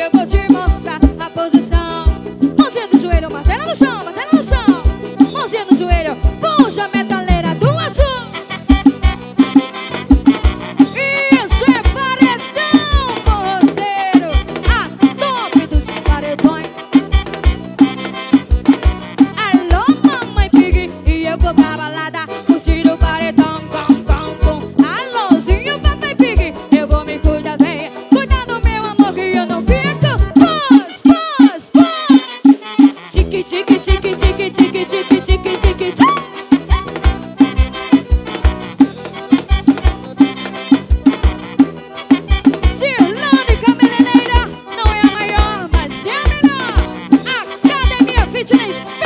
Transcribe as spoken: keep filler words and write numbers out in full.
eu vou te mostrar a posição. Mãozinha no joelho, batendo no chão, batendo no chão. Mãozinha no joelho, puxa a metaleira do azul. Isso é paredão forrozeiro, a top dos paredões. Alô, mamãe Pig, e eu vou pra balada curtir o paredão, com, com, com. Alôzinho, papai Pig, eu vou me cuidar bem. Cuidar do meu amor que eu não fico. Pós, pós, pós. Tique, tique, tique, tique, tique, tique, tique, tique, tique. Cirlane Cabeleireira não é a maior, mas é a melhor. Academia Fitness.